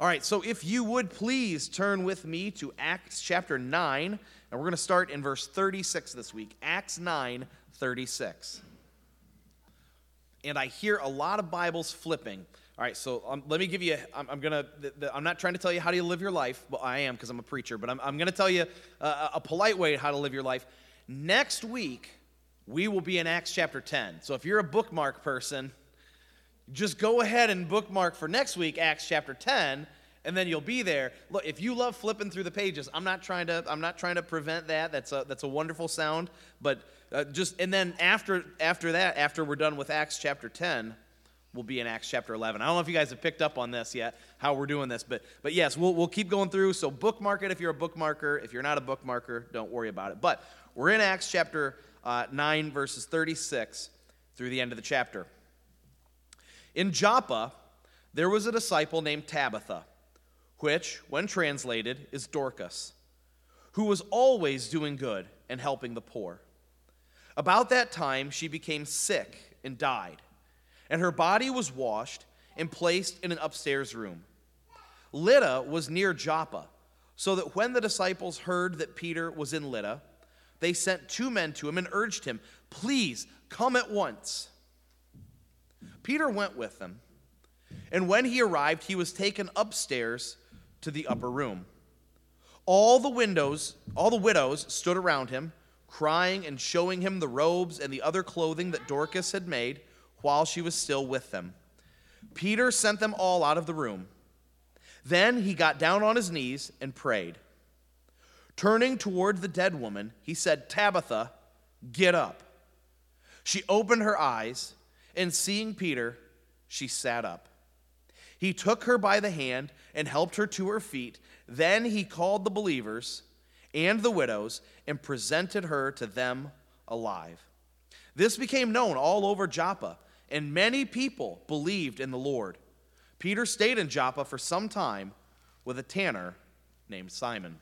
All right, so if you would please turn with me to Acts chapter 9, and we're going to start in verse 36 this week. Acts 9:36. And I hear a lot of Bibles flipping. All right, so let me give you, I'm not trying to tell you how to live your life. Well, I am because I'm a preacher, but I'm going to tell you a polite way how to live your life. Next week, we will be in Acts chapter 10. So if you're a bookmark person, just go ahead and bookmark for next week, Acts chapter 10, and then you'll be there. Look, if you love flipping through the pages, I'm not trying to prevent that. That's a wonderful sound. But and then after that, after we're done with Acts chapter 10, we'll be in Acts chapter 11. I don't know if you guys have picked up on this yet, how we're doing this, but yes, we'll keep going through. So bookmark it if you're a bookmarker. If you're not a bookmarker, don't worry about it. But we're in Acts chapter 9, verses 36 through the end of the chapter. In Joppa, there was a disciple named Tabitha, which, when translated, is Dorcas, who was always doing good and helping the poor. About that time, she became sick and died, and her body was washed and placed in an upstairs room. Lydda was near Joppa, so that when the disciples heard that Peter was in Lydda, they sent 2 men to him and urged him, "Please, come at once." Peter went with them, and when he arrived, he was taken upstairs to the upper room. All the widows stood around him, crying and showing him the robes and the other clothing that Dorcas had made while she was still with them. Peter sent them all out of the room. Then he got down on his knees and prayed. Turning toward the dead woman, he said, "Tabitha, get up." She opened her eyes, and seeing Peter, she sat up. He took her by the hand and helped her to her feet. Then he called the believers and the widows and presented her to them alive. This became known all over Joppa, and many people believed in the Lord. Peter stayed in Joppa for some time with a tanner named Simon.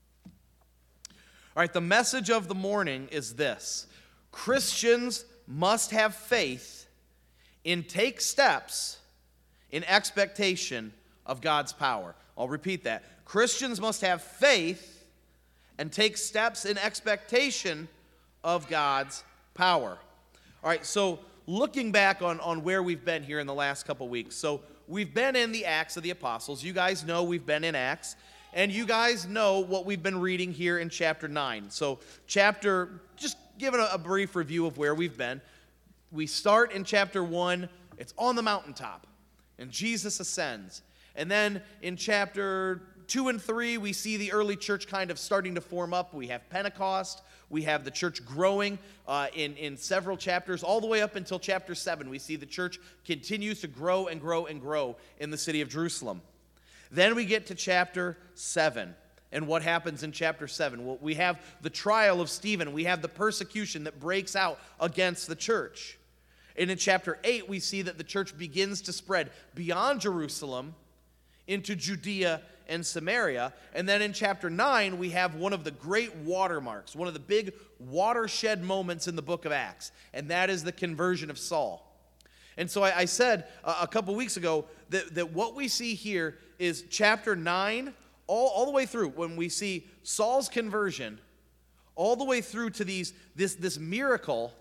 All right, the message of the morning is this: Christians must have faith and take steps in expectation of God's power. I'll repeat that. Christians must have faith and take steps in expectation of God's power. All right, so looking back on where we've been here in the last couple weeks. So we've been in the Acts of the Apostles. You guys know we've been in Acts. And you guys know what we've been reading here in chapter 9. So just giving a brief review of where we've been. We start in chapter 1. It's on the mountaintop, and Jesus ascends. And then in chapter 2 and 3, we see the early church kind of starting to form up. We have Pentecost. We have the church growing in several chapters, all the way up until chapter 7. We see the church continues to grow and grow and grow in the city of Jerusalem. Then we get to chapter 7. And what happens in chapter 7? Well, we have the trial of Stephen. We have the persecution that breaks out against the church. And in chapter 8, we see that the church begins to spread beyond Jerusalem into Judea and Samaria. And then in chapter 9, we have one of the great watermarks, one of the big watershed moments in the book of Acts, and that is the conversion of Saul. And so I said a couple weeks ago that what we see here is chapter 9, all the way through, when we see Saul's conversion, all the way through to this miracle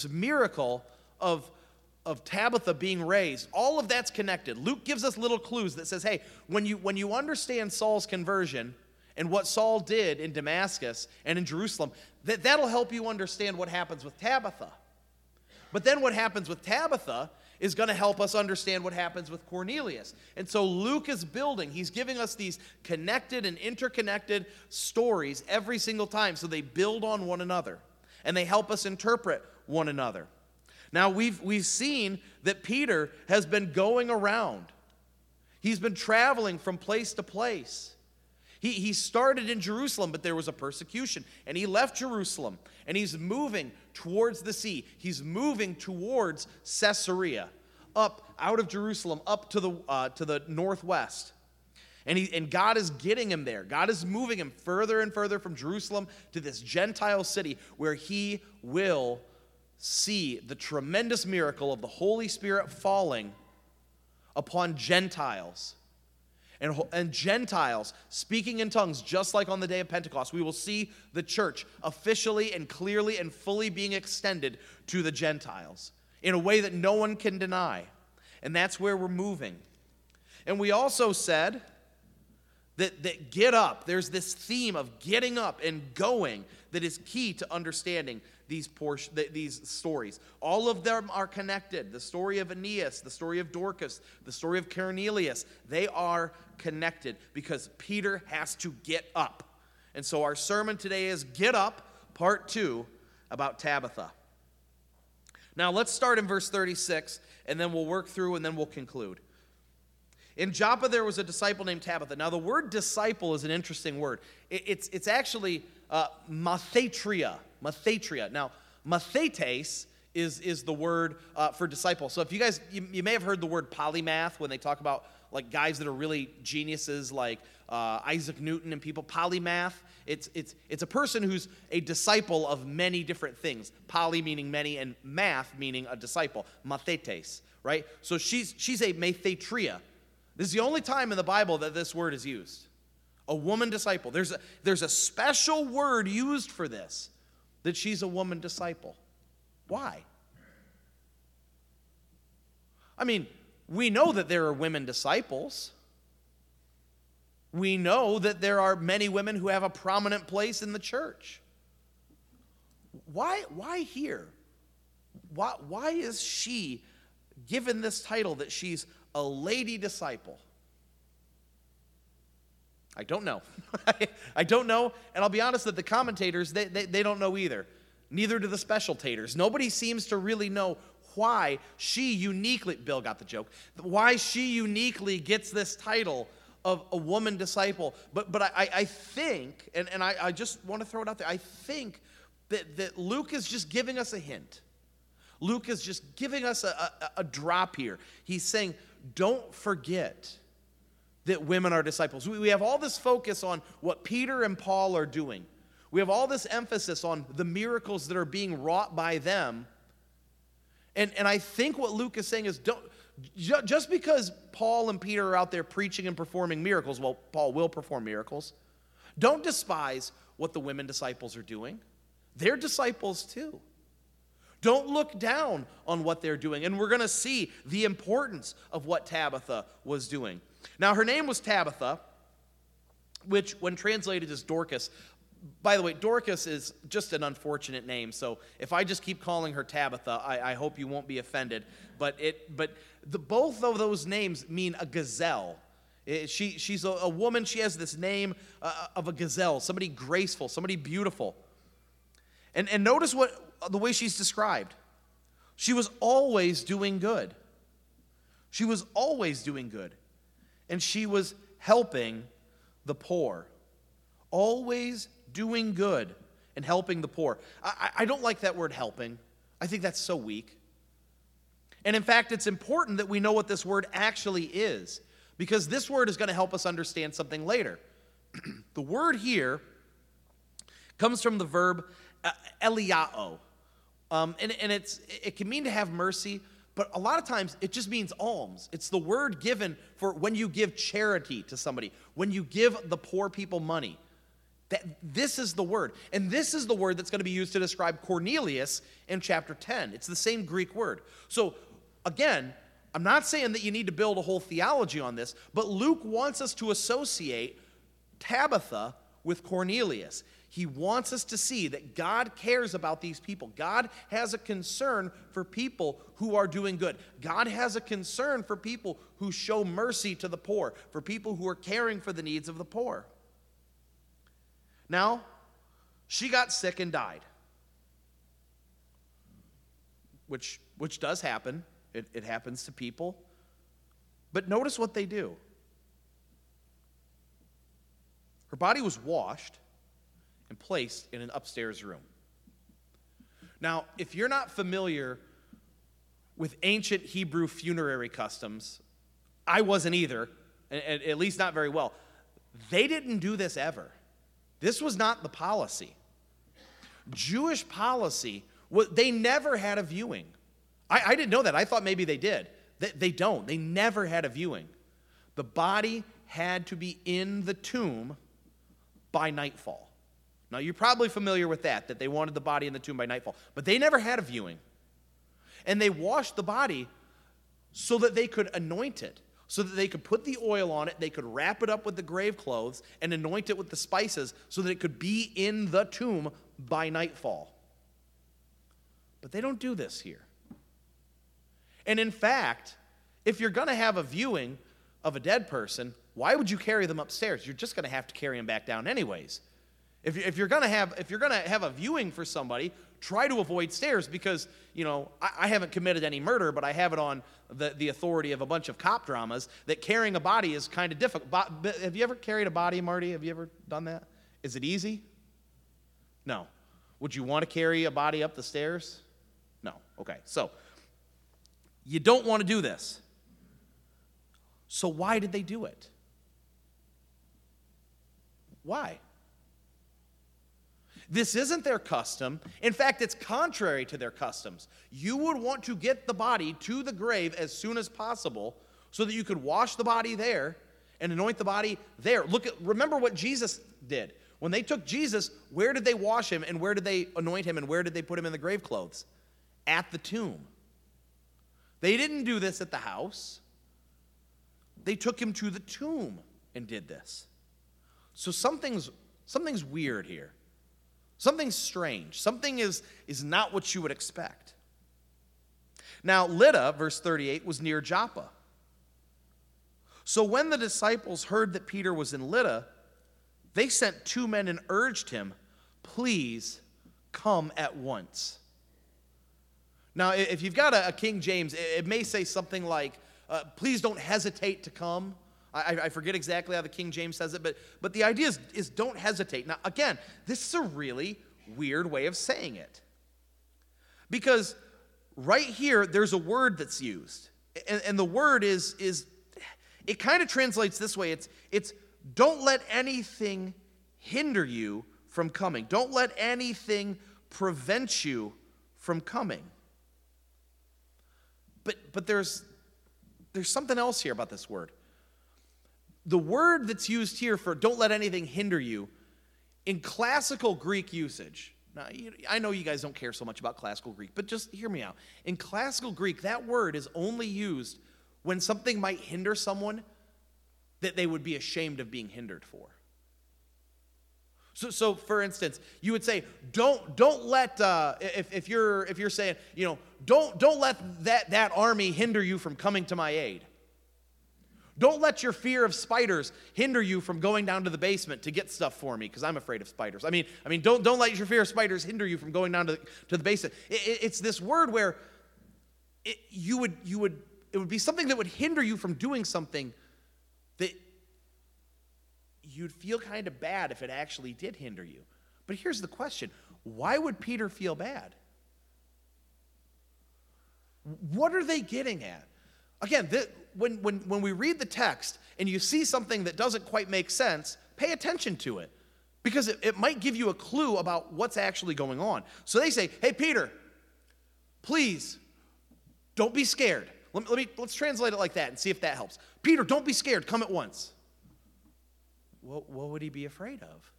of Tabitha being raised. All of that's connected. Luke gives us little clues that says, hey, when you understand Saul's conversion and what Saul did in Damascus and in Jerusalem, that'll help you understand what happens with Tabitha. But then what happens with Tabitha is going to help us understand what happens with Cornelius. And so Luke is building. He's giving us these connected and interconnected stories every single time, so they build on one another, and they help us interpret one another. Now, we've seen that Peter has been going around. He's been traveling from place to place. He started in Jerusalem, but there was a persecution, and he left Jerusalem, and he's moving towards the sea. He's moving towards Caesarea, up out of Jerusalem, up to the northwest. And God is getting him there. God is moving him further and further from Jerusalem to this Gentile city where he will see the tremendous miracle of the Holy Spirit falling upon Gentiles. and Gentiles speaking in tongues, just like on the day of Pentecost. We will see the church officially and clearly and fully being extended to the Gentiles in a way that no one can deny. And that's where we're moving. And we also said that get up. There's this theme of getting up and going that is key to understanding these stories. All of them are connected. The story of Aeneas, the story of Dorcas, the story of Cornelius, they are connected because Peter has to get up. And so our sermon today is Get Up, Part 2, about Tabitha. Now let's start in verse 36, and then we'll work through, and then we'll conclude. In Joppa there was a disciple named Tabitha. Now the word disciple is an interesting word. It's actually mathetria. Now mathetes is the word for disciple. So if you guys, you may have heard the word polymath when they talk about like guys that are really geniuses like Isaac Newton and people. Polymath, it's a person who's a disciple of many different things. Poly meaning many and math meaning a disciple. Mathetes, right? So she's a mathetria. This is the only time in the Bible that this word is used. A woman disciple. There's a special word used for this, that she's a woman disciple. Why? I mean, we know that there are women disciples. We know that there are many women who have a prominent place in the church. Why here? Why is she given this title that she's a lady disciple? I don't know. I don't know, and I'll be honest that the commentators, they don't know either. Neither do the specialtators. Nobody seems to really know why she uniquely, Bill got the joke, why she uniquely gets this title of a woman disciple. But I think, and I just want to throw it out there, I think that Luke is just giving us a hint. Luke is just giving us a drop here. He's saying, don't forget that women are disciples. We have all this focus on what Peter and Paul are doing. We have all this emphasis on the miracles that are being wrought by them. And I think what Luke is saying is, just because Paul and Peter are out there preaching and performing miracles, well, Paul will perform miracles, don't despise what the women disciples are doing. They're disciples too. Don't look down on what they're doing. And we're going to see the importance of what Tabitha was doing. Now, her name was Tabitha, which when translated is Dorcas. By the way, Dorcas is just an unfortunate name. So if I just keep calling her Tabitha, I hope you won't be offended. But both of those names mean a gazelle. She's a woman. She has this name of a gazelle, somebody graceful, somebody beautiful. And notice the way she's described. She was always doing good. She was always doing good. And she was helping the poor. Always doing good and helping the poor. I don't like that word helping. I think that's so weak. And in fact, it's important that we know what this word actually is, because this word is going to help us understand something later. The word here comes from the verb eliao. And it can mean to have mercy, but a lot of times it just means alms. It's the word given for when you give charity to somebody, when you give the poor people money. This is the word. And this is the word that's going to be used to describe Cornelius in chapter 10. It's the same Greek word. So again, I'm not saying that you need to build a whole theology on this, but Luke wants us to associate Tabitha with Cornelius. He wants us to see that God cares about these people. God has a concern for people who are doing good. God has a concern for people who show mercy to the poor, for people who are caring for the needs of the poor. Now, she got sick and died, which does happen. It happens to people. But notice what they do. Her body was washed and placed in an upstairs room. Now, if you're not familiar with ancient Hebrew funerary customs, I wasn't either, at least not very well. They didn't do this ever. This was not the policy. Jewish policy, they never had a viewing. I didn't know that. I thought maybe they did. They don't. They never had a viewing. The body had to be in the tomb by nightfall. Now, you're probably familiar with that they wanted the body in the tomb by nightfall. But they never had a viewing. And they washed the body so that they could anoint it, so that they could put the oil on it, they could wrap it up with the grave clothes, and anoint it with the spices so that it could be in the tomb by nightfall. But they don't do this here. And in fact, if you're going to have a viewing of a dead person, why would you carry them upstairs? You're just going to have to carry them back down anyways. If you're going to have a viewing for somebody, try to avoid stairs because, I haven't committed any murder, but I have it on the authority of a bunch of cop dramas that carrying a body is kind of difficult. Have you ever carried a body, Marty? Have you ever done that? Is it easy? No. Would you want to carry a body up the stairs? No. Okay. So, you don't want to do this. So why did they do it? Why? This isn't their custom. In fact, it's contrary to their customs. You would want to get the body to the grave as soon as possible so that you could wash the body there and anoint the body there. Remember what Jesus did. When they took Jesus, where did they wash him and where did they anoint him and where did they put him in the grave clothes? At the tomb. They didn't do this at the house. They took him to the tomb and did this. So something's weird here. Something's strange. Something is not what you would expect. Now, Lydda, verse 38, was near Joppa. So when the disciples heard that Peter was in Lydda, they sent 2 men and urged him, "Please come at once." Now, if you've got a King James, it may say something like, "Please don't hesitate to come." I forget exactly how the King James says it, but the idea is don't hesitate. Now, again, this is a really weird way of saying it. Because right here, there's a word that's used. And the word is it kind of translates this way. It's don't let anything hinder you from coming. Don't let anything prevent you from coming. But there's something else here about this word. The word that's used here for don't let anything hinder you, in classical Greek usage, now I know you guys don't care so much about classical Greek, but just hear me out. In classical Greek, that word is only used when something might hinder someone that they would be ashamed of being hindered for. So for instance, you would say, don't let if you're saying, don't let that army hinder you from coming to my aid. Don't let your fear of spiders hinder you from going down to the basement to get stuff for me, because I'm afraid of spiders. I mean, don't let your fear of spiders hinder you from going down to the basement. It's this word where it would be something that would hinder you from doing something that you'd feel kind of bad if it actually did hinder you. But here's the question: why would Peter feel bad? What are they getting at? Again, when we read the text and you see something that doesn't quite make sense, pay attention to it, because it might give you a clue about what's actually going on. So they say, "Hey, Peter, please don't be scared." Let's translate it like that and see if that helps. "Peter, don't be scared. Come at once." What would he be afraid of?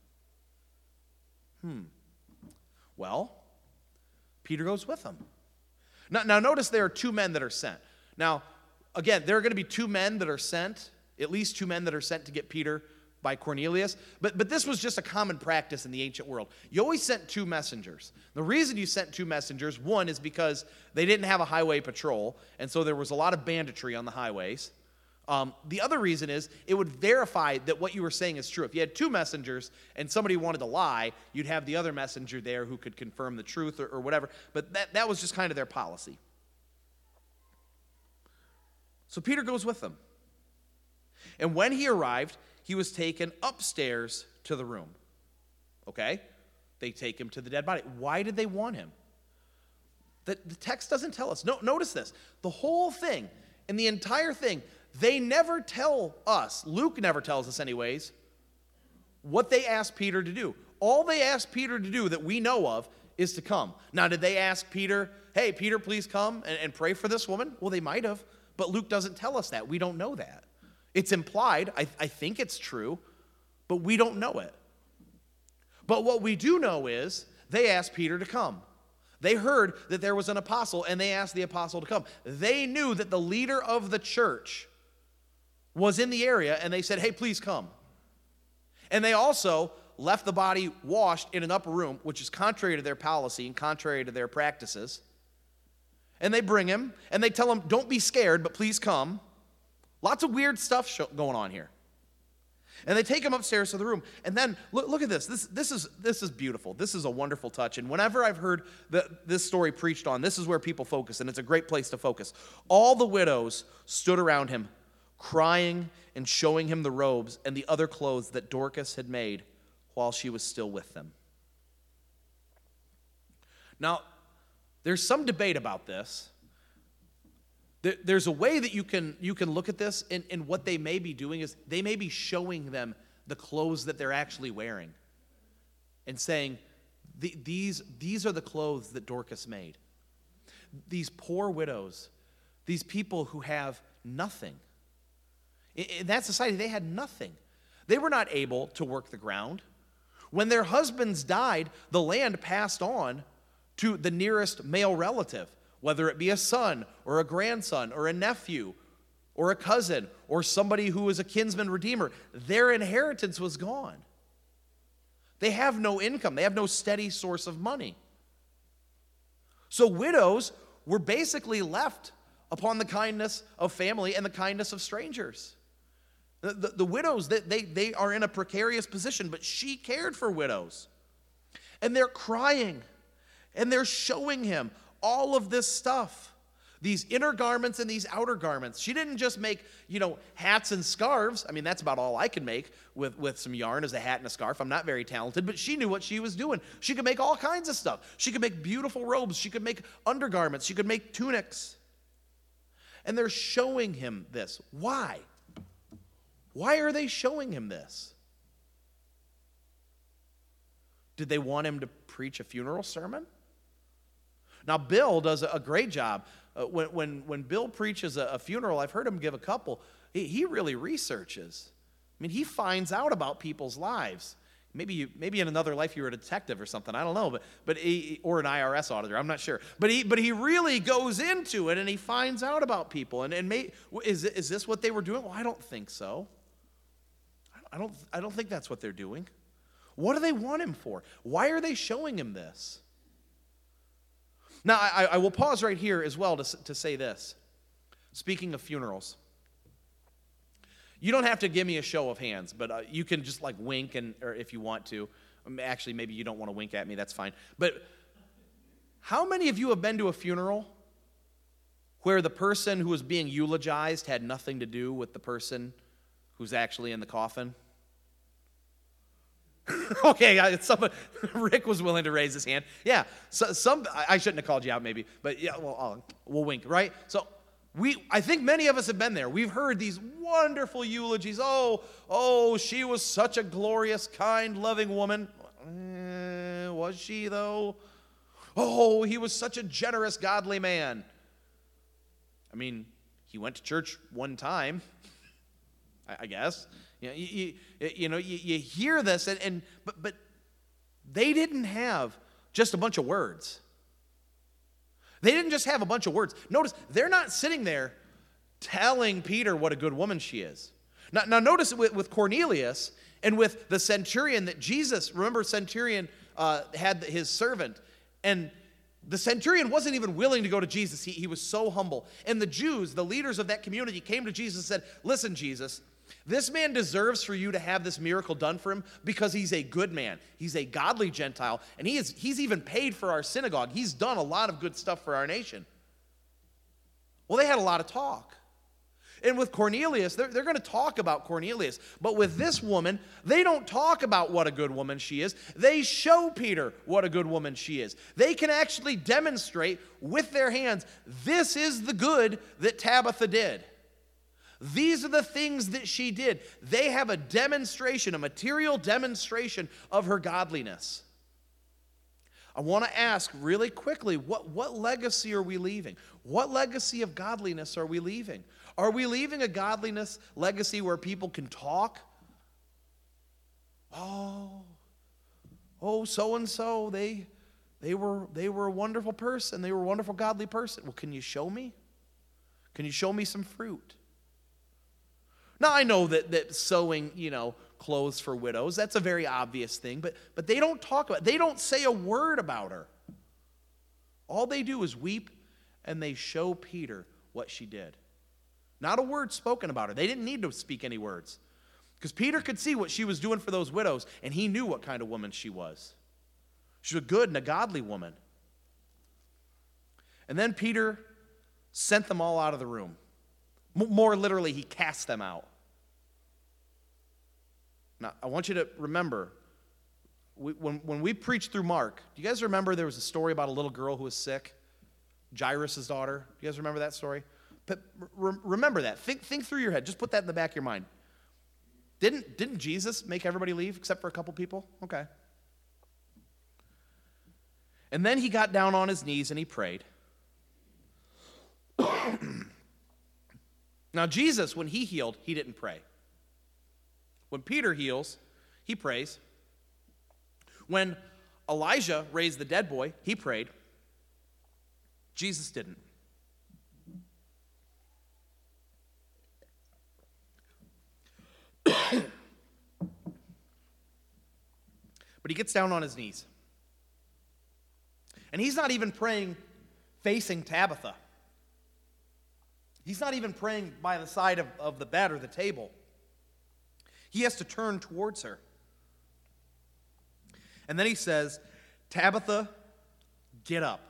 Well, Peter goes with them. Now notice there are 2 men that are sent. Now, again, there are going to be 2 men that are sent, at least 2 men that are sent to get Peter by Cornelius. But this was just a common practice in the ancient world. You always sent 2 messengers. The reason you sent 2 messengers, one, is because they didn't have a highway patrol, and so there was a lot of banditry on the highways. The other reason is it would verify that what you were saying is true. If you had 2 messengers and somebody wanted to lie, you'd have the other messenger there who could confirm the truth or whatever. But that was just kind of their policy. So Peter goes with them. And when he arrived, he was taken upstairs to the room. Okay? They take him to the dead body. Why did they want him? The text doesn't tell us. No, notice this. The whole thing and the entire thing, they never tell us, Luke never tells us anyways, what they asked Peter to do. All they asked Peter to do that we know of is to come. Now, did they ask Peter, "Hey, Peter, please come and pray for this woman"? Well, they might have, but Luke doesn't tell us that. We don't know that. It's implied. I think it's true, but we don't know it. But what we do know is they asked Peter to come. They heard that there was an apostle, and they asked the apostle to come. They knew that the leader of the church was in the area, and they said, hey, please come. And they also left the body washed in an upper room, which is contrary to their policy and contrary to their practices. And they bring him, and they tell him, don't be scared, but please come. Lots of weird stuff going on here. And they take him upstairs to the room. And then, look at this. This is beautiful. This is a wonderful touch. And whenever I've heard this story preached on, this is where people focus, and it's a great place to focus. All the widows stood around him, crying and showing him the robes and the other clothes that Dorcas had made while she was still with them. Now, there's some debate about this. There's a way that you can look at this, and what they may be doing is they may be showing them the clothes that they're actually wearing and saying, these are the clothes that Dorcas made. These poor widows, these people who have nothing. In that society, they had nothing. They were not able to work the ground. When their husbands died, the land passed on to the nearest male relative, whether it be a son or a grandson or a nephew or a cousin or somebody who is a kinsman redeemer. Their inheritance was gone. They have no income. They have no steady source of money. So widows were basically left upon the kindness of family and the kindness of strangers. The widows, they are in a precarious position, but she cared for widows. And they're crying, and they're showing him all of this stuff, these inner garments and these outer garments. She didn't just make, hats and scarves. I mean, that's about all I can make with some yarn as a hat and a scarf. I'm not very talented, but she knew what she was doing. She could make all kinds of stuff. She could make beautiful robes. She could make undergarments. She could make tunics. And they're showing him this. Why? Why are they showing him this? Did they want him to preach a funeral sermon? Now, Bill does a great job. When Bill preaches a funeral, I've heard him give a couple, he really researches. I mean, he finds out about people's lives. Maybe in another life you were a detective or something, I don't know, but or an IRS auditor, I'm not sure. But he really goes into it, and he finds out about people. Is this what they were doing? Well, I don't think so. I don't think that's what they're doing. What do they want him for? Why are they showing him this? Now, I will pause right here as well to say this. Speaking of funerals, you don't have to give me a show of hands, but you can just wink, or if you want to. Actually, maybe you don't want to wink at me, that's fine. But how many of you have been to a funeral where the person who was being eulogized had nothing to do with the person who's actually in the coffin? Okay, Rick was willing to raise his hand. Yeah, I shouldn't have called you out maybe, but yeah, we'll wink, right? So I think many of us have been there. We've heard these wonderful eulogies. Oh, she was such a glorious, kind, loving woman. Was she though? Oh, he was such a generous, godly man. I mean, he went to church one time, I guess. You hear this, but they didn't have just a bunch of words. They didn't just have a bunch of words. Notice, they're not sitting there telling Peter what a good woman she is. Now notice with Cornelius and with the centurion that Jesus, remember centurion had his servant, and the centurion wasn't even willing to go to Jesus. He was so humble. And the Jews, the leaders of that community, came to Jesus and said, listen, Jesus, this man deserves for you to have this miracle done for him because he's a good man. He's a godly Gentile, and he's even paid for our synagogue. He's done a lot of good stuff for our nation. Well, they had a lot of talk. And with Cornelius, they're going to talk about Cornelius. But with this woman, they don't talk about what a good woman she is. They show Peter what a good woman she is. They can actually demonstrate with their hands, this is the good that Tabitha did. These are the things that she did. They have a demonstration, a material demonstration of her godliness. I want to ask really quickly, what legacy are we leaving? What legacy of godliness are we leaving? Are we leaving a godliness legacy where people can talk? Oh, so-and-so, they were a wonderful person. They were a wonderful, godly person. Well, can you show me? Can you show me some fruit? Now, I know that sewing, clothes for widows, that's a very obvious thing, but they don't talk about it. They don't say a word about her. All they do is weep, and they show Peter what she did. Not a word spoken about her. They didn't need to speak any words. Because Peter could see what she was doing for those widows, and he knew what kind of woman she was. She was a good and a godly woman. And then Peter sent them all out of the room. More literally, he cast them out. Now, I want you to remember, when we preached through Mark, do you guys remember there was a story about a little girl who was sick? Jairus' daughter. Do you guys remember that story? But remember that. Think through your head. Just put that in the back of your mind. Didn't Jesus make everybody leave except for a couple people? Okay. And then he got down on his knees and he prayed. Now, Jesus, when he healed, he didn't pray. When Peter heals, he prays. When Elijah raised the dead boy, he prayed. Jesus didn't. But he gets down on his knees. And he's not even praying facing Tabitha. He's not even praying by the side of the bed or the table. He has to turn towards her. And then he says, Tabitha, get up.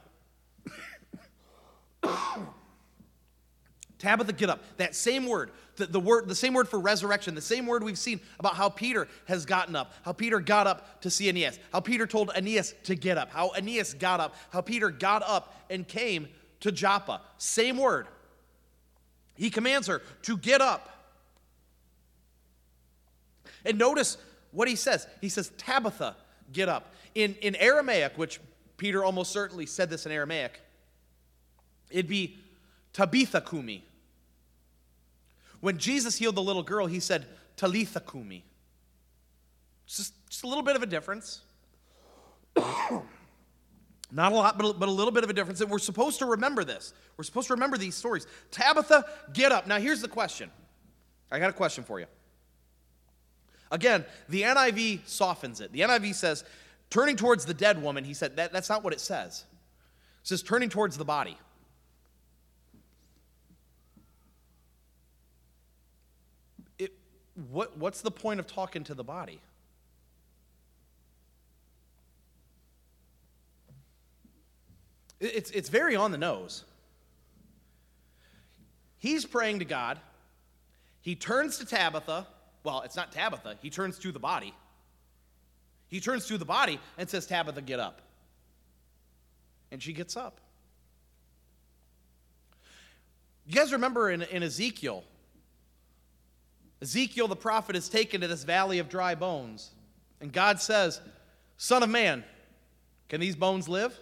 Tabitha, get up. That same word, the same word for resurrection, the same word we've seen about how Peter has gotten up, how Peter got up to see Aeneas, how Peter told Aeneas to get up, how Aeneas got up, how Peter got up and came to Joppa. Same word. He commands her to get up. And notice what he says. He says, Tabitha, get up. In Aramaic, which Peter almost certainly said this in Aramaic, it'd be Tabitha kumi. When Jesus healed the little girl, he said, Talitha kumi. Just a little bit of a difference. Not a lot, but a little bit of a difference. And we're supposed to remember this. We're supposed to remember these stories. Tabitha, get up. Now, here's the question. I got a question for you. Again, the NIV softens it. The NIV says, turning towards the dead woman, he said, that's not what it says. It says, turning towards the body. What's the point of talking to the body? It's very on the nose. He's praying to God. He turns to Tabitha. Well, it's not Tabitha. He turns to the body. He turns to the body and says, Tabitha, get up. And she gets up. You guys remember in Ezekiel, Ezekiel the prophet is taken to this valley of dry bones. And God says, Son of man, can these bones live?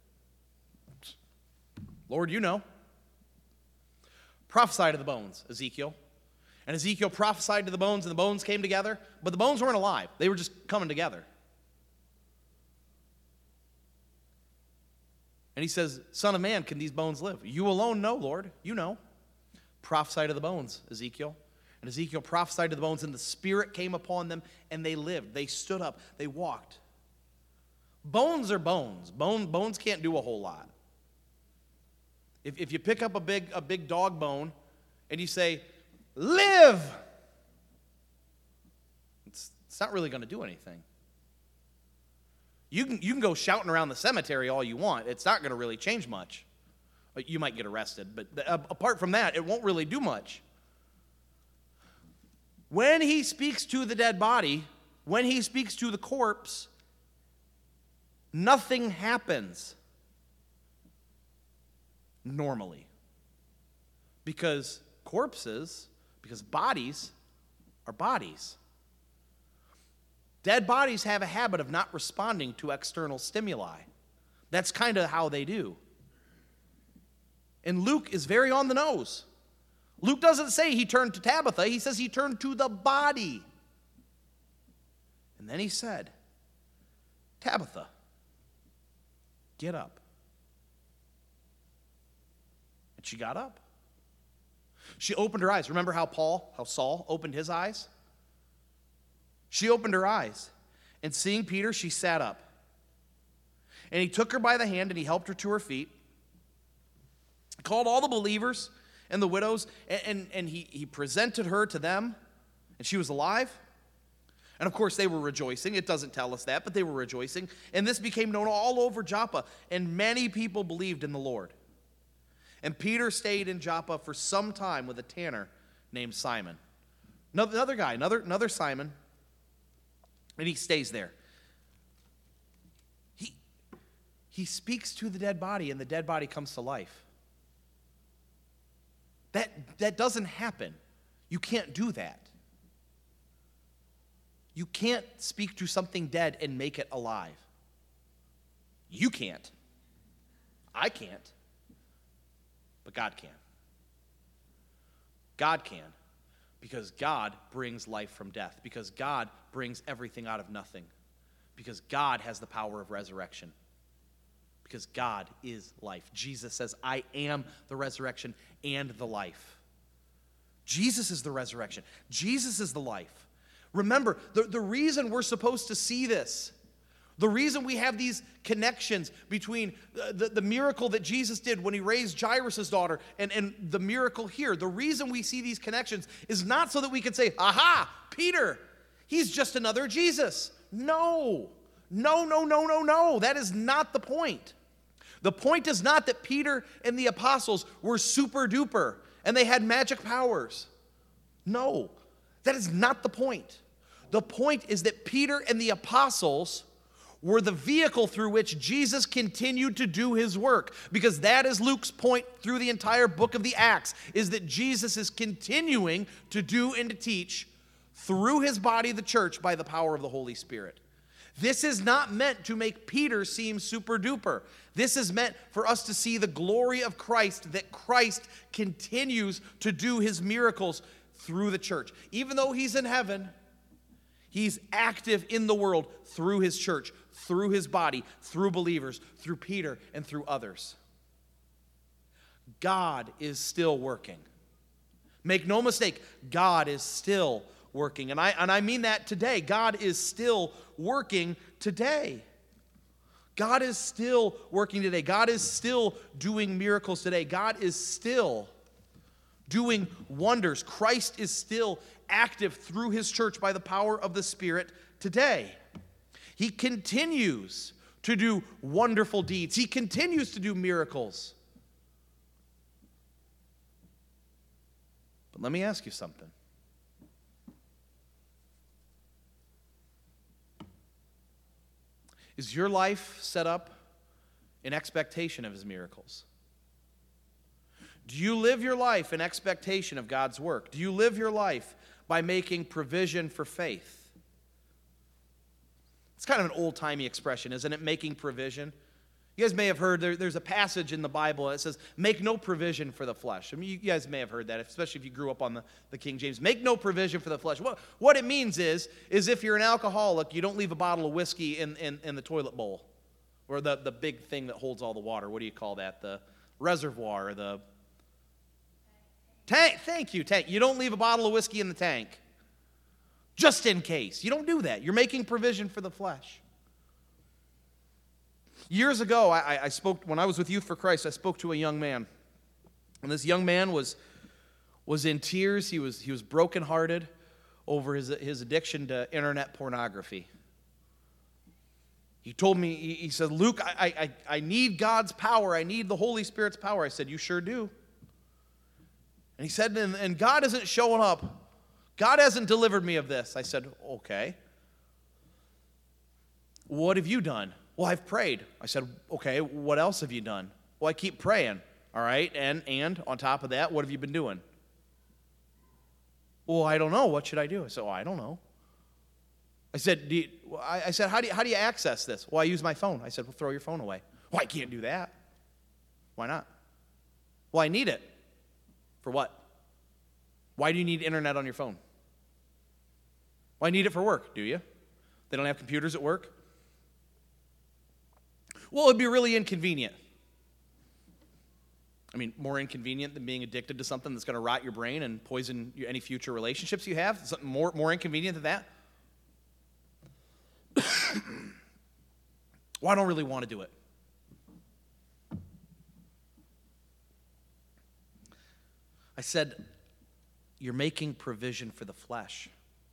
Lord, you know. Prophesy to the bones, Ezekiel. And Ezekiel prophesied to the bones, and the bones came together. But the bones weren't alive. They were just coming together. And he says, Son of man, can these bones live? You alone know, Lord. You know. Prophesy to the bones, Ezekiel. And Ezekiel prophesied to the bones, and the Spirit came upon them, and they lived. They stood up. They walked. Bones are bones. Bones can't do a whole lot. If you pick up a big dog bone, and you say, live, it's not really going to do anything. You can go shouting around the cemetery all you want. It's not going to really change much. You might get arrested, but apart from that, it won't really do much. When he speaks to the dead body, when he speaks to the corpse, nothing happens normally. Because bodies are bodies. Dead bodies have a habit of not responding to external stimuli. That's kind of how they do. And Luke is very on the nose. Luke doesn't say he turned to Tabitha. He says he turned to the body. And then he said, Tabitha, get up. And she got up. She opened her eyes. Remember how Saul opened his eyes? She opened her eyes. And seeing Peter, she sat up. And he took her by the hand and he helped her to her feet. Called all the believers and the widows, and he presented her to them, and she was alive. And of course they were rejoicing. It doesn't tell us that, but they were rejoicing. And this became known all over Joppa, and many people believed in the Lord. And Peter stayed in Joppa for some time with a tanner named Simon. Another guy, another Simon, and he stays there. He speaks to the dead body, and the dead body comes to life. That doesn't happen. You can't do that. You can't speak to something dead and make it alive. You can't. I can't. But God can. God can. Because God brings life from death. Because God brings everything out of nothing. Because God has the power of resurrection. Because God is life. Jesus says, I am the resurrection and the life. Jesus is the resurrection. Jesus is the life. Remember, the reason we're supposed to see this, the reason we have these connections between the miracle that Jesus did when he raised Jairus' daughter and the miracle here, the reason we see these connections is not so that we can say, aha, Peter, he's just another Jesus. No. That is not the point. The point is not that Peter and the apostles were super duper and they had magic powers. No, that is not the point. The point is that Peter and the apostles were the vehicle through which Jesus continued to do his work, because that is Luke's point through the entire book of the Acts, is that Jesus is continuing to do and to teach through his body, the church, by the power of the Holy Spirit. This is not meant to make Peter seem super duper. This is meant for us to see the glory of Christ, that Christ continues to do his miracles through the church. Even though he's in heaven, he's active in the world through his church, through his body, through believers, through Peter, and through others. God is still working. Make no mistake, God is still working. And I mean that today. God is still working today. God is still working today. God is still doing miracles today. God is still doing wonders. Christ is still active through his church by the power of the Spirit today. He continues to do wonderful deeds. He continues to do miracles. But let me ask you something. Is your life set up in expectation of his miracles? Do you live your life in expectation of God's work? Do you live your life by making provision for faith? It's kind of an old-timey expression, isn't it? Making provision. You guys may have heard there's a passage in the Bible that says, make no provision for the flesh. I mean, you guys may have heard that, especially if you grew up on the King James. Make no provision for the flesh. What it means is if you're an alcoholic, you don't leave a bottle of whiskey in the toilet bowl, or the big thing that holds all the water. What do you call that? The reservoir, or the tank. Thank you, tank. You don't leave a bottle of whiskey in the tank, just in case. You don't do that. You're making provision for the flesh. Years ago, I spoke, when I was with Youth for Christ, I spoke to a young man. And this young man was in tears. He was brokenhearted over his addiction to internet pornography. He told me, he said, Luke, I need God's power. I need the Holy Spirit's power. I said, you sure do. And he said, and God isn't showing up. God hasn't delivered me of this. I said, okay. What have you done? Well, I've prayed. I said, okay, what else have you done? Well, I keep praying. All right, and on top of that, what have you been doing? Well, I don't know. What should I do? I said, I don't know. I said, how do you access this? Well, I use my phone. I said, well, throw your phone away. Well, I can't do that. Why not? Well, I need it. For what? Why do you need internet on your phone? Why need it for work, do you? They don't have computers at work? Well, it'd be really inconvenient. I mean, more inconvenient than being addicted to something that's going to rot your brain and poison any future relationships you have? Something more inconvenient than that? Well, I don't really want to do it. I said, you're making provision for the flesh.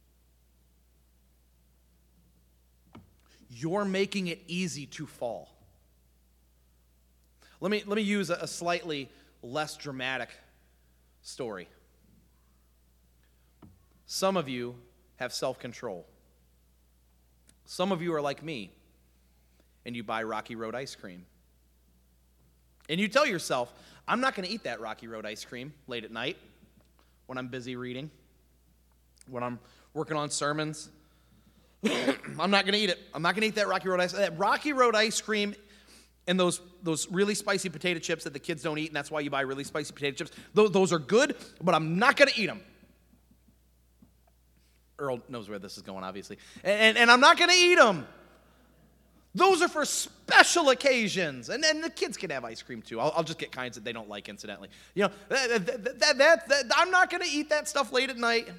You're making it easy to fall. Let me use a slightly less dramatic story. Some of you have self-control. Some of you are like me, and you buy Rocky Road ice cream. And you tell yourself, I'm not going to eat that Rocky Road ice cream late at night when I'm busy reading, when I'm working on sermons. I'm not going to eat it. I'm not going to eat that Rocky Road ice cream. That Rocky Road ice cream and those really spicy potato chips that the kids don't eat, and that's why you buy really spicy potato chips. Those are good, but I'm not going to eat them. Earl knows where this is going, obviously. And I'm not going to eat them. Those are for special occasions. And the kids can have ice cream too. I'll just get kinds that they don't like, incidentally. You know, I'm not going to eat that stuff late at night.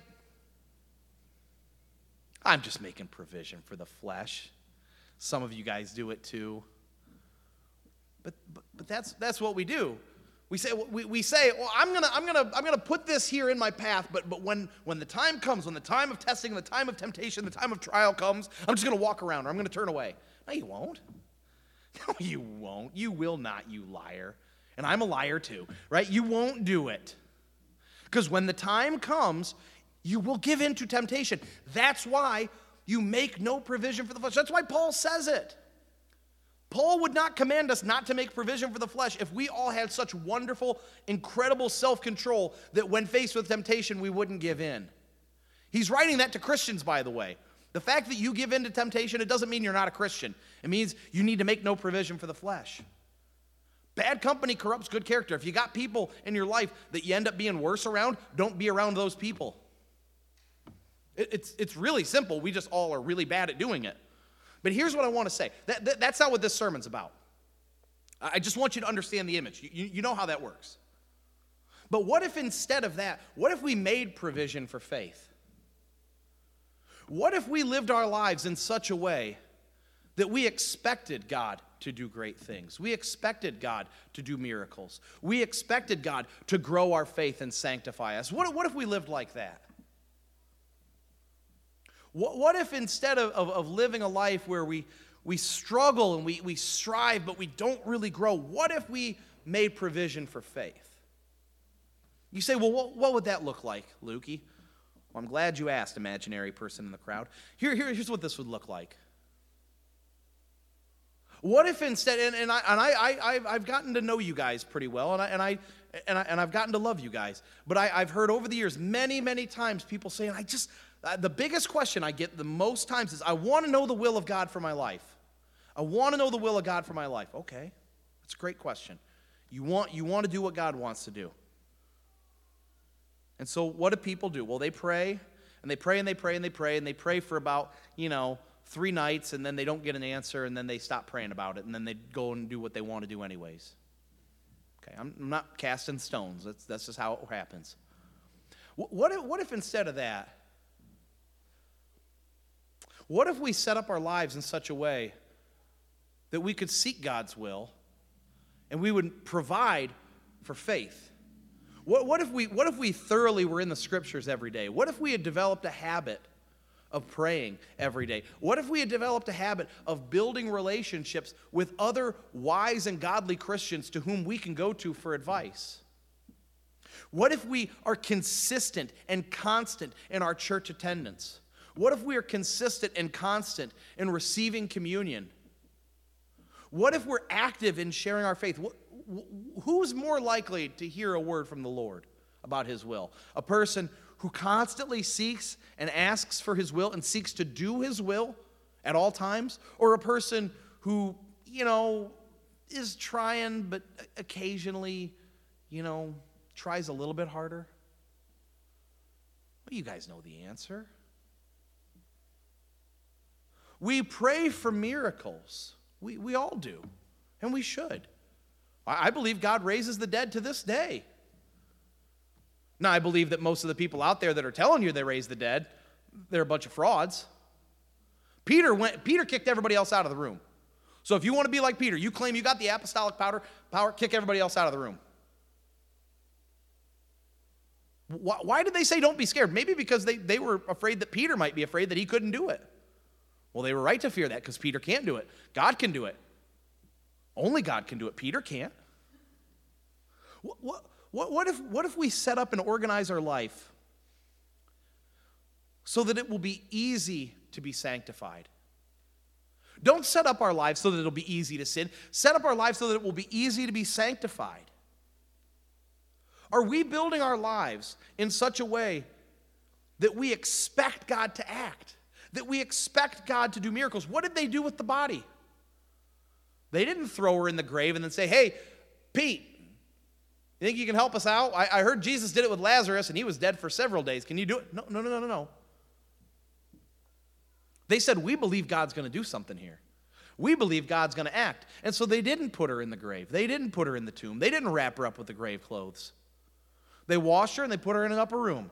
I'm just making provision for the flesh. Some of you guys do it too. But that's what we do. We say, well, I'm gonna put this here in my path, but when the time comes, when the time of testing, the time of temptation, the time of trial comes, I'm just gonna walk around or I'm gonna turn away. No, you won't. No, you won't. You will not, you liar. And I'm a liar too, right? You won't do it. Because when the time comes, you will give in to temptation. That's why you make no provision for the flesh. That's why Paul says it. Paul would not command us not to make provision for the flesh if we all had such wonderful, incredible self-control that when faced with temptation, we wouldn't give in. He's writing that to Christians, by the way. The fact that you give in to temptation, it doesn't mean you're not a Christian. It means you need to make no provision for the flesh. Bad company corrupts good character. If you got people in your life that you end up being worse around, don't be around those people. It's really simple. We just all are really bad at doing it. But here's what I want to say. That's not what this sermon's about. I just want you to understand the image. You know how that works. But what if instead of that, what if we made provision for faith? What if we lived our lives in such a way that we expected God to do great things? We expected God to do miracles. We expected God to grow our faith and sanctify us. What if we lived like that? What if instead of living a life where we struggle and we strive but we don't really grow, what if we made provision for faith? You say, well, what would that look like, Lukey? Well, I'm glad you asked, imaginary person in the crowd. Here's what this would look like. What if instead, and I've gotten to know you guys pretty well, and I've gotten to love you guys, but I've heard over the years many times people saying, the biggest question I get the most times is, I want to know the will of God for my life. I want to know the will of God for my life. Okay, that's a great question. You want to do what God wants to do. And so what do people do? Well, they pray, and they pray, and they pray, and they pray, and they pray for about, 3 nights, and then they don't get an answer, and then they stop praying about it, and then they go and do what they want to do anyways. Okay, I'm not casting stones. That's just how it happens. What if instead of that, what if we set up our lives in such a way that we could seek God's will and we would provide for faith? What if we thoroughly were in the scriptures every day? What if we had developed a habit of praying every day? What if we had developed a habit of building relationships with other wise and godly Christians to whom we can go to for advice? What if we are consistent and constant in our church attendance? What if we are consistent and constant in receiving communion? What if we're active in sharing our faith? Who's more likely to hear a word from the Lord about His will? A person who constantly seeks and asks for His will and seeks to do His will at all times? Or a person who, is trying but occasionally, tries a little bit harder? Well, you guys know the answer. We pray for miracles. We all do, and we should. I believe God raises the dead to this day. Now, I believe that most of the people out there that are telling you they raise the dead, they're a bunch of frauds. Peter kicked everybody else out of the room. So if you want to be like Peter, you claim you got the apostolic power, kick everybody else out of the room. Why did they say don't be scared? Maybe because they were afraid that Peter might be afraid that he couldn't do it. Well, they were right to fear that because Peter can't do it. God can do it. Only God can do it. Peter can't. What if we set up and organize our life so that it will be easy to be sanctified? Don't set up our lives so that it'll be easy to sin. Set up our lives so that it will be easy to be sanctified. Are we building our lives in such a way that we expect God to act? That we expect God to do miracles? What did they do with the body? They didn't throw her in the grave and then say, hey, Pete, you think you can help us out? I heard Jesus did it with Lazarus and he was dead for several days. Can you do it? No. They said, we believe God's going to do something here. We believe God's going to act. And so they didn't put her in the grave. They didn't put her in the tomb. They didn't wrap her up with the grave clothes. They washed her and they put her in an upper room.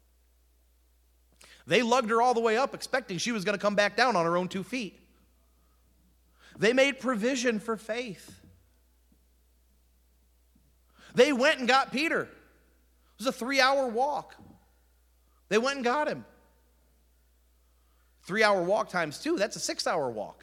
They lugged her all the way up expecting she was going to come back down on her own 2 feet. They made provision for faith. They went and got Peter. It was a 3-hour walk. They went and got him. 3-hour walk times 2, that's a 6-hour walk.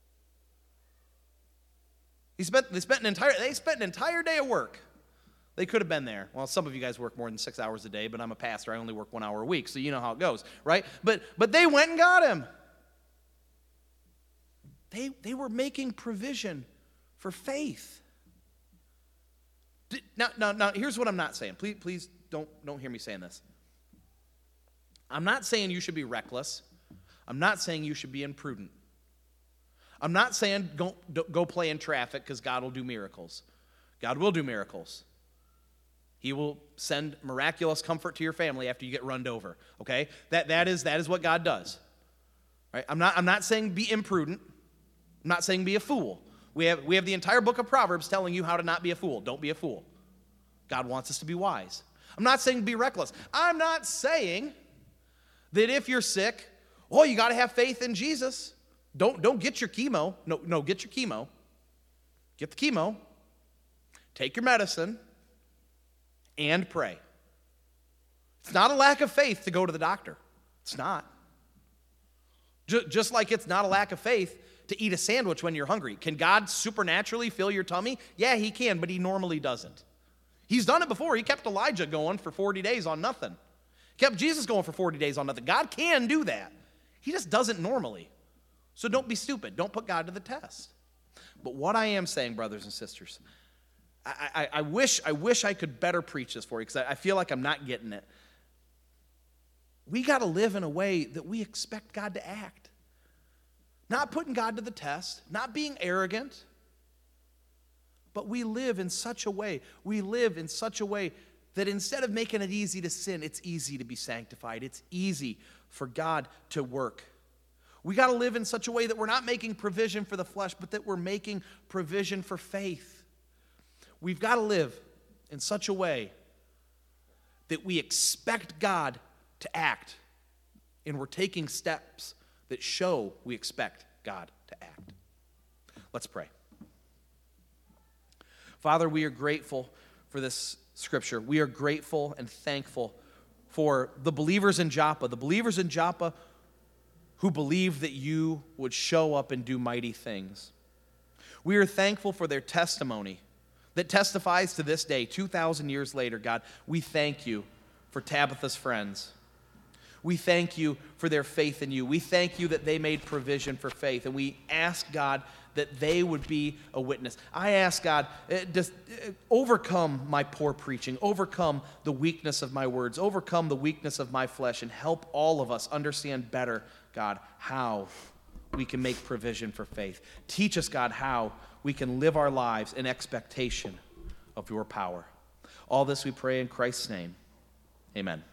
They spent an entire day of work. They could have been there. Well, some of you guys work more than 6 hours a day, but I'm a pastor. I only work 1 hour a week, so you know how it goes, right? But they went and got him. They were making provision for faith. Now, here's what I'm not saying. Please don't hear me saying this. I'm not saying you should be reckless. I'm not saying you should be imprudent. I'm not saying go play in traffic because God will do miracles. God will do miracles. He will send miraculous comfort to your family after you get run over. Okay? That is what God does. Right? I'm not saying be imprudent. I'm not saying be a fool. We have the entire book of Proverbs telling you how to not be a fool. Don't be a fool. God wants us to be wise. I'm not saying be reckless. I'm not saying that if you're sick, you got to have faith in Jesus. Don't get your chemo. No, get your chemo. Get the chemo. Take your medicine and pray. It's not a lack of faith to go to the doctor. It's not. Just like it's not a lack of faith to eat a sandwich when you're hungry. Can God supernaturally fill your tummy? Yeah, he can, but he normally doesn't. He's done it before. He kept Elijah going for 40 days on nothing. Kept Jesus going for 40 days on nothing. God can do that. He just doesn't normally. So don't be stupid. Don't put God to the test. But what I am saying, brothers and sisters, I wish I could better preach this for you because I feel like I'm not getting it. We got to live in a way that we expect God to act. Not putting God to the test, not being arrogant, but we live in such a way that instead of making it easy to sin, it's easy to be sanctified. It's easy for God to work. We got to live in such a way that we're not making provision for the flesh, but that we're making provision for faith. We've got to live in such a way that we expect God to act, and we're taking steps that show we expect God to act. Let's pray. Father, we are grateful for this scripture. We are grateful and thankful for the believers in Joppa, who believed that you would show up and do mighty things. We are thankful for their testimony that testifies to this day, 2,000 years later. God, we thank you for Tabitha's friends. We thank you for their faith in you. We thank you that they made provision for faith. And we ask, God, that they would be a witness. I ask, God, overcome my poor preaching, overcome the weakness of my words, overcome the weakness of my flesh, and help all of us understand better, God, how we can make provision for faith. Teach us, God, how we can live our lives in expectation of your power. All this we pray in Christ's name. Amen.